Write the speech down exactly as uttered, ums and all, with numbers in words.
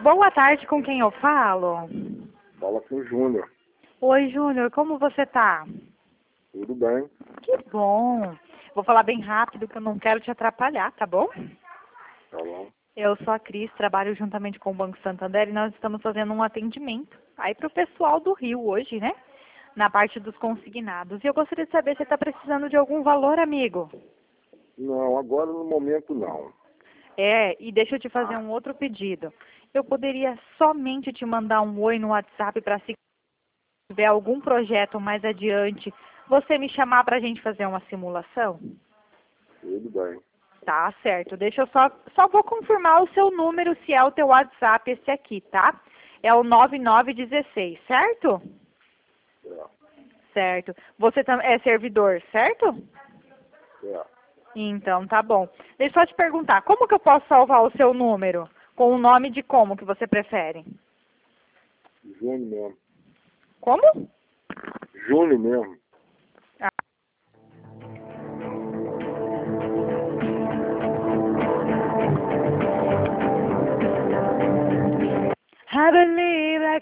Boa tarde, com quem eu falo? Fala com o Júnior. Oi, Júnior, como você tá? Tudo bem? Que bom. Vou falar bem rápido que eu não quero te atrapalhar, tá bom? Tá bom? Eu sou a Cris, trabalho juntamente com o Banco Santander e nós estamos fazendo um atendimento aí para o pessoal do Rio hoje, né? Na parte dos consignados. E eu gostaria de saber se você está precisando de algum valor, amigo. Não, agora no momento não. É, e deixa eu te fazer um outro pedido. Eu poderia somente te mandar um oi no WhatsApp para se tiver algum projeto mais adiante, você me chamar para a gente fazer uma simulação? Tudo bem. Tá, certo. Deixa eu só, só vou confirmar o seu número, se é o teu WhatsApp esse aqui, tá? É o nove nove um seis, certo? É, Certo. Você tam- é servidor, certo? é. Então, tá bom. Deixa eu só te perguntar, como que eu posso salvar o seu número? Com o nome de como que você prefere? Júnior mesmo. Como? Júnior mesmo. I believe